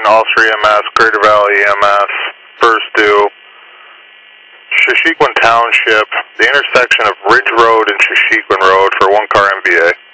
Officer EMS, Greater Valley EMS, first due, Shashequin Township, the intersection of Ridge Road and Shashequin Road for one car MVA.